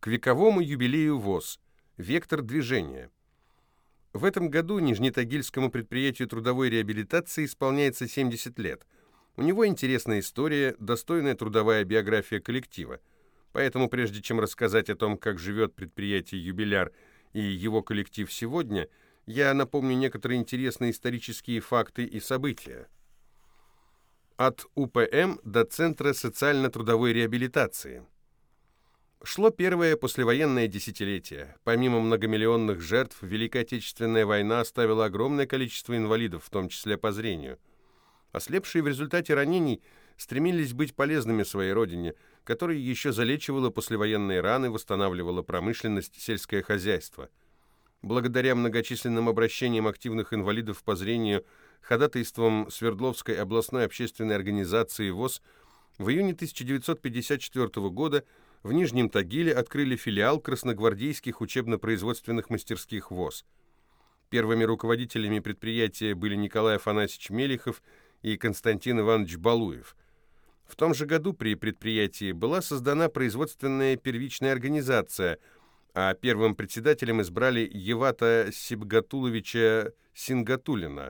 К вековому юбилею ВОЗ. Вектор движения. В этом году Нижнетагильскому предприятию трудовой реабилитации исполняется 70 лет. У него интересная история, достойная трудовая биография коллектива. Поэтому прежде чем рассказать о том, как живет предприятие «Юбиляр» и его коллектив сегодня, я напомню некоторые интересные исторические факты и события. От УПМ до Центра социально-трудовой реабилитации. Шло первое послевоенное десятилетие. Помимо многомиллионных жертв, Великая Отечественная война оставила огромное количество инвалидов, в том числе по зрению. Ослепшие в результате ранений стремились быть полезными своей родине, которая еще залечивала послевоенные раны, восстанавливала промышленность, сельское хозяйство. Благодаря многочисленным обращениям активных инвалидов по зрению, ходатайством Свердловской областной общественной организации ВОС, в июне 1954 года в Нижнем Тагиле открыли филиал красногвардейских учебно-производственных мастерских ВОС. Первыми руководителями предприятия были Николай Афанасьевич Мелихов и Константин Иванович Балуев. В том же году при предприятии была создана производственная первичная организация, а первым председателем избрали Евата Сибгатуловича Сингатуллина.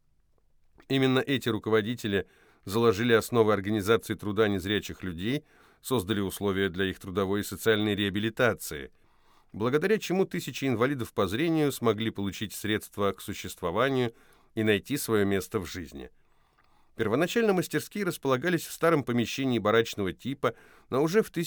Именно эти руководители заложили основы организации труда незрячих людей, создали условия для их трудовой и социальной реабилитации, благодаря чему тысячи инвалидов по зрению смогли получить средства к существованию и найти свое место в жизни. Первоначально мастерские располагались в старом помещении барачного типа, но уже в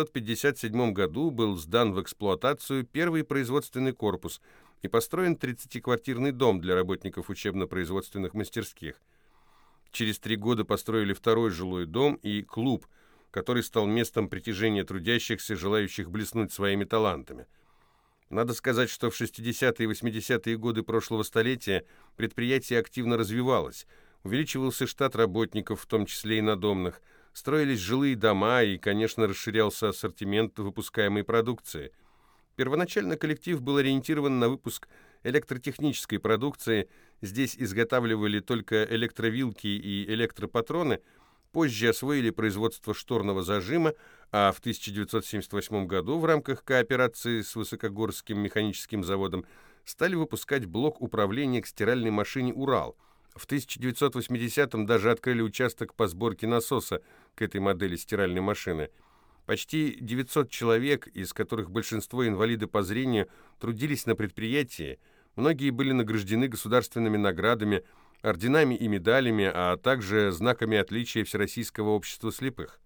1957 году был сдан в эксплуатацию первый производственный корпус и построен 30-квартирный дом для работников учебно-производственных мастерских. Через 3 года построили второй жилой дом и клуб, который стал местом притяжения трудящихся, желающих блеснуть своими талантами. Надо сказать, что в 60-е и 80-е годы прошлого столетия предприятие активно развивалось, увеличивался штат работников, в том числе и надомных, строились жилые дома и, конечно, расширялся ассортимент выпускаемой продукции. Первоначально коллектив был ориентирован на выпуск электротехнической продукции, здесь изготавливали только электровилки и электропатроны. Позже освоили производство шторного зажима, а в 1978 году в рамках кооперации с Высокогорским механическим заводом стали выпускать блок управления к стиральной машине «Урал». В 1980-м даже открыли участок по сборке насоса к этой модели стиральной машины. Почти 900 человек, из которых большинство инвалиды по зрению, трудились на предприятии. Многие были награждены государственными наградами, орденами и медалями, а также знаками отличия Всероссийского общества слепых.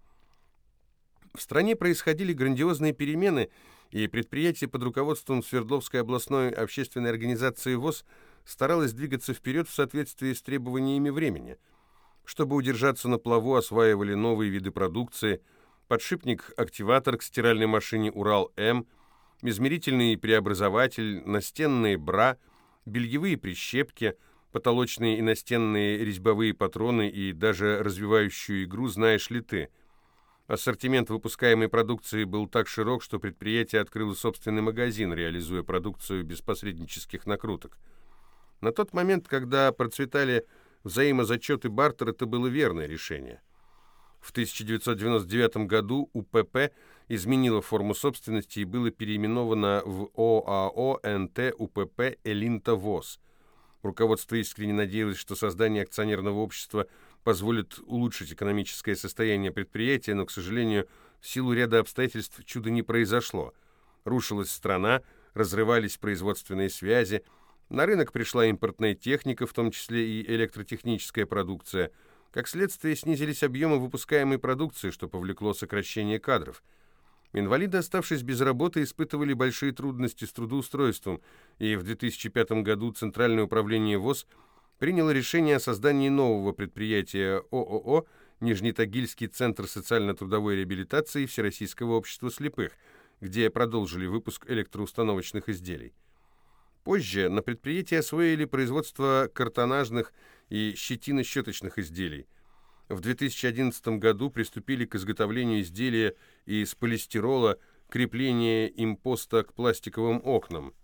В стране происходили грандиозные перемены, и предприятие под руководством Свердловской областной общественной организации ВОС старалось двигаться вперед в соответствии с требованиями времени. Чтобы удержаться на плаву, осваивали новые виды продукции: подшипник-активатор к стиральной машине «Урал-М», измерительный преобразователь, настенные бра, бельевые прищепки, потолочные и настенные резьбовые патроны и даже развивающую игру «Знаешь ли ты?». Ассортимент выпускаемой продукции был так широк, что предприятие открыло собственный магазин, реализуя продукцию без посреднических накруток. На тот момент, когда процветали взаимозачет и бартер, это было верное решение. В 1999 году УПП изменила форму собственности и было переименовано в ОАО НТ УПП «Элинта ВОС». Руководство искренне надеялось, что создание акционерного общества позволит улучшить экономическое состояние предприятия, но, к сожалению, в силу ряда обстоятельств чуда не произошло. Рушилась страна, разрывались производственные связи, на рынок пришла импортная техника, в том числе и электротехническая продукция. Как следствие, снизились объемы выпускаемой продукции, что повлекло сокращение кадров. Инвалиды, оставшись без работы, испытывали большие трудности с трудоустройством, и в 2005 году Центральное управление ВОС приняло решение о создании нового предприятия ООО «Нижнетагильский центр социально-трудовой реабилитации Всероссийского общества слепых», где продолжили выпуск электроустановочных изделий. Позже на предприятии освоили производство картонажных и щетино-щеточных изделий. В 2011 году приступили к изготовлению изделия из полистирола, крепления импоста к пластиковым окнам.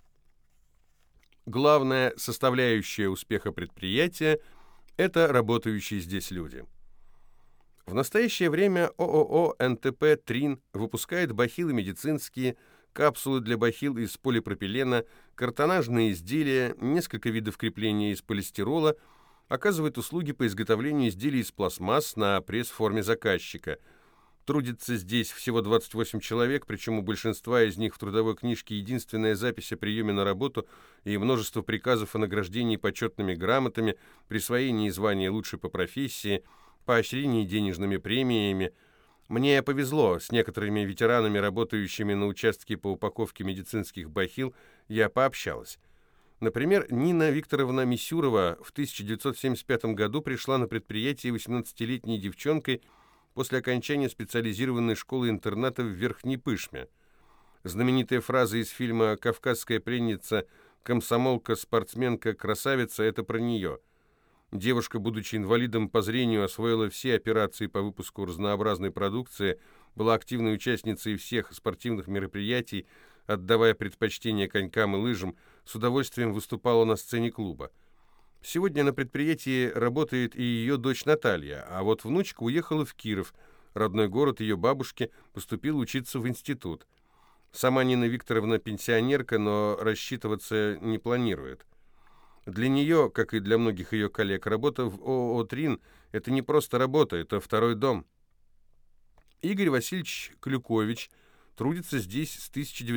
Главная составляющая успеха предприятия – это работающие здесь люди. В настоящее время ООО «НТП Трин» выпускает бахилы медицинские, капсулы для бахил из полипропилена, картонажные изделия, несколько видов крепления из полистирола, оказывает услуги по изготовлению изделий из пластмасс на пресс-форме заказчика. Трудится здесь всего 28 человек, причем у большинства из них в трудовой книжке единственная запись о приеме на работу и множество приказов о награждении почетными грамотами, присвоении звания «лучший по профессии», поощрении денежными премиями. Мне повезло, с некоторыми ветеранами, работающими на участке по упаковке медицинских бахил, я пообщалась. Например, Нина Викторовна Мисюрова в 1975 году пришла на предприятие 18-летней девчонкой после окончания специализированной школы-интерната в Верхней Пышме. Знаменитая фраза из фильма «Кавказская пленница», «Комсомолка, спортсменка, красавица» — это про нее. Девушка, будучи инвалидом по зрению, освоила все операции по выпуску разнообразной продукции, была активной участницей всех спортивных мероприятий, отдавая предпочтение конькам и лыжам, с удовольствием выступала на сцене клуба. Сегодня на предприятии работает и ее дочь Наталья, а вот внучка уехала в Киров, родной город ее бабушки, поступила учиться в институт. Сама Нина Викторовна пенсионерка, но рассчитываться не планирует. Для нее, как и для многих ее коллег, работа в ООО «Трин» — это не просто работа, это второй дом. Игорь Васильевич Клюкович трудится здесь с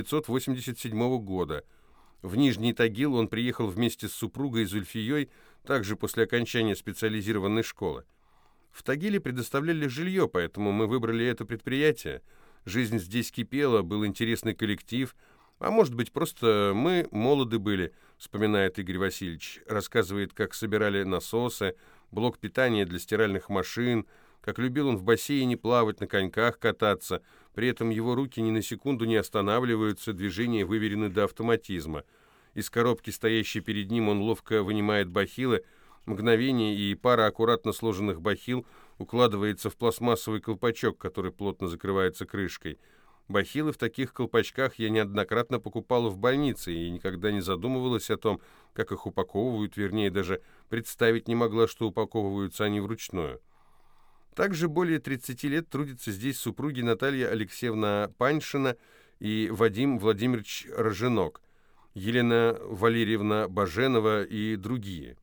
1987 года. В Нижний Тагил он приехал вместе с супругой Зульфией, также после окончания специализированной школы. В Тагиле предоставляли жилье, поэтому мы выбрали это предприятие. Жизнь здесь кипела, был интересный коллектив, а может быть, просто мы молоды были, вспоминает Игорь Васильевич, рассказывает, как собирали насосы, блок питания для стиральных машин, как любил он в бассейне плавать, на коньках кататься, при этом его руки ни на секунду не останавливаются, движения выверены до автоматизма. Из коробки, стоящей перед ним, он ловко вынимает бахилы, мгновение, и пара аккуратно сложенных бахил укладывается в пластмассовый колпачок, который плотно закрывается крышкой. Бахилы в таких колпачках я неоднократно покупала в больнице и никогда не задумывалась о том, как их упаковывают, вернее, даже представить не могла, что упаковываются они вручную. Также более 30 лет трудятся здесь супруги Наталья Алексеевна Паньшина и Вадим Владимирович Роженок, Елена Валерьевна Баженова и другие.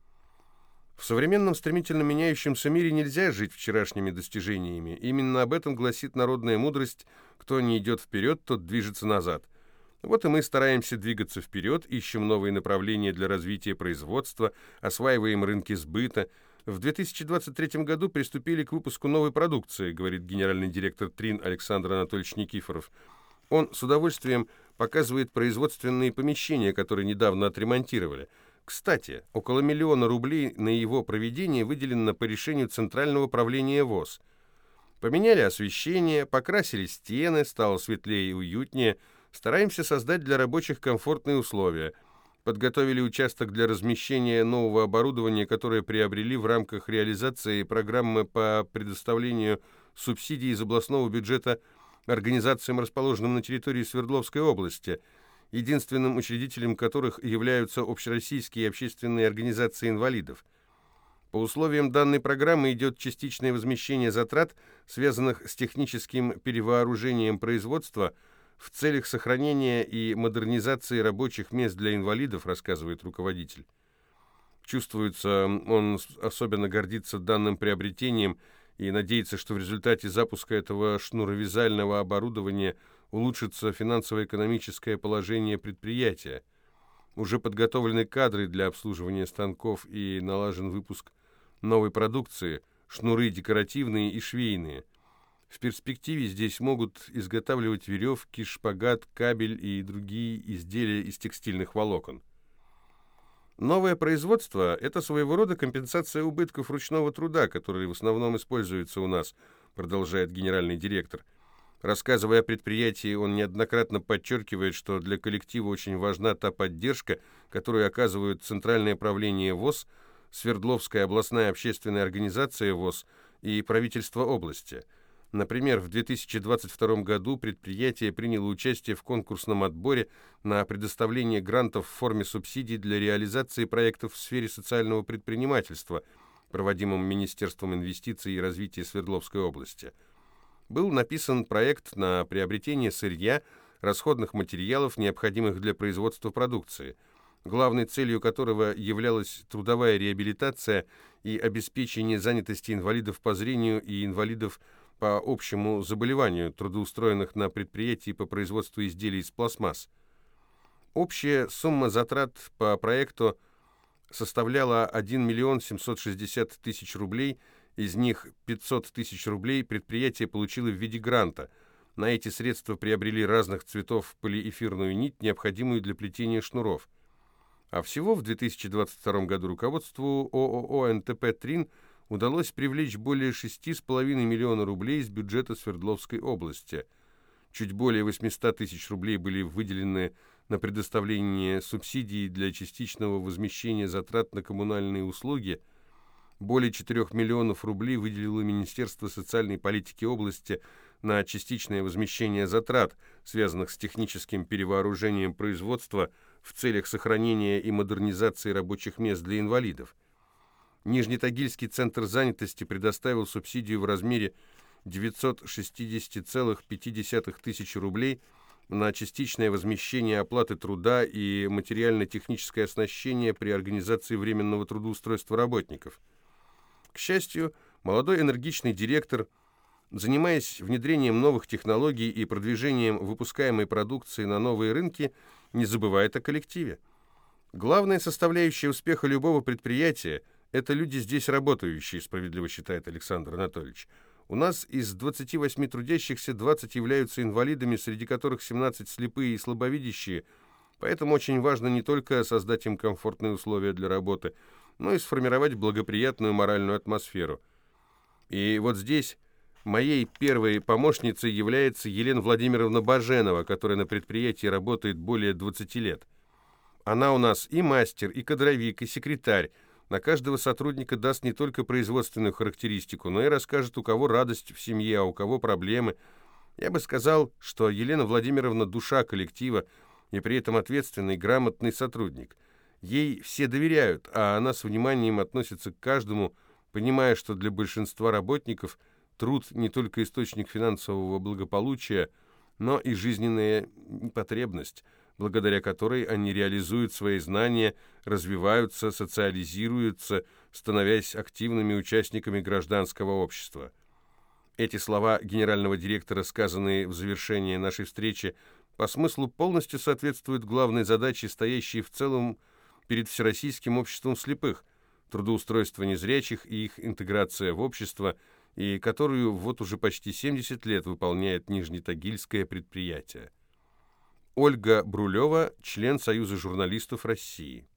В современном стремительно меняющемся мире нельзя жить вчерашними достижениями. Именно об этом гласит народная мудрость: кто не идет вперед, тот движется назад. Вот и мы стараемся двигаться вперед, ищем новые направления для развития производства, осваиваем рынки сбыта. В 2023 году приступили к выпуску новой продукции, говорит генеральный директор ТРИН Александр Анатольевич Никифоров. Он с удовольствием показывает производственные помещения, которые недавно отремонтировали. Кстати, около 1 миллиона рублей на его проведение выделено по решению Центрального правления ВОС. Поменяли освещение, покрасили стены, стало светлее и уютнее. Стараемся создать для рабочих комфортные условия. Подготовили участок для размещения нового оборудования, которое приобрели в рамках реализации программы по предоставлению субсидий из областного бюджета организациям, расположенным на территории Свердловской области, единственным учредителем которых являются общероссийские общественные организации инвалидов. По условиям данной программы идет частичное возмещение затрат, связанных с техническим перевооружением производства в целях сохранения и модернизации рабочих мест для инвалидов, рассказывает руководитель. Чувствуется, он особенно гордится данным приобретением и надеется, что в результате запуска этого шнуровязального оборудования улучшится финансово-экономическое положение предприятия. Уже подготовлены кадры для обслуживания станков и налажен выпуск новой продукции, шнуры декоративные и швейные. В перспективе здесь могут изготавливать веревки, шпагат, кабель и другие изделия из текстильных волокон. Новое производство – это своего рода компенсация убытков ручного труда, которые в основном используются у нас, продолжает генеральный директор. Рассказывая о предприятии, он неоднократно подчеркивает, что для коллектива очень важна та поддержка, которую оказывают Центральное правление ВОС, Свердловская областная общественная организация ВОС и правительство области. Например, в 2022 году предприятие приняло участие в конкурсном отборе на предоставление грантов в форме субсидий для реализации проектов в сфере социального предпринимательства, проводимом Министерством инвестиций и развития Свердловской области. Был написан проект на приобретение сырья, расходных материалов, необходимых для производства продукции, главной целью которого являлась трудовая реабилитация и обеспечение занятости инвалидов по зрению и инвалидов по общему заболеванию, трудоустроенных на предприятии по производству изделий из пластмасс. Общая сумма затрат по проекту составляла 1 миллион 760 тысяч рублей, из них 500 тысяч рублей предприятие получило в виде гранта. На эти средства приобрели разных цветов полиэфирную нить, необходимую для плетения шнуров. А всего в 2022 году руководству ООО «НТП Трин» удалось привлечь более 6,5 миллиона рублей из бюджета Свердловской области. Чуть более 800 тысяч рублей были выделены на предоставление субсидий для частичного возмещения затрат на коммунальные услуги. Более 4 миллионов рублей выделило Министерство социальной политики области на частичное возмещение затрат, связанных с техническим перевооружением производства в целях сохранения и модернизации рабочих мест для инвалидов. Нижнетагильский центр занятости предоставил субсидию в размере 960,5 тысяч рублей на частичное возмещение оплаты труда и материально-техническое оснащение при организации временного трудоустройства работников. К счастью, молодой энергичный директор, занимаясь внедрением новых технологий и продвижением выпускаемой продукции на новые рынки, не забывает о коллективе. Главная составляющая успеха любого предприятия – это люди здесь работающие, справедливо считает Александр Анатольевич. У нас из 28 трудящихся 20 являются инвалидами, среди которых 17 слепые и слабовидящие, поэтому очень важно не только создать им комфортные условия для работы, но и сформировать благоприятную моральную атмосферу. И вот здесь моей первой помощницей является Елена Владимировна Баженова, которая на предприятии работает более 20 лет. Она у нас и мастер, и кадровик, и секретарь. На каждого сотрудника даст не только производственную характеристику, но и расскажет, у кого радость в семье, а у кого проблемы. Я бы сказал, что Елена Владимировна – душа коллектива и при этом ответственный, грамотный сотрудник. Ей все доверяют, а она с вниманием относится к каждому, понимая, что для большинства работников труд не только источник финансового благополучия, но и жизненная потребность, благодаря которой они реализуют свои знания, развиваются, социализируются, становясь активными участниками гражданского общества. Эти слова генерального директора, сказанные в завершении нашей встречи, по смыслу полностью соответствуют главной задаче, стоящей в целом перед Всероссийским обществом слепых – трудоустройство незрячих и их интеграция в общество, и которую вот уже почти 70 лет выполняет Нижнетагильское предприятие. Ольга Брулева, член Союза журналистов России.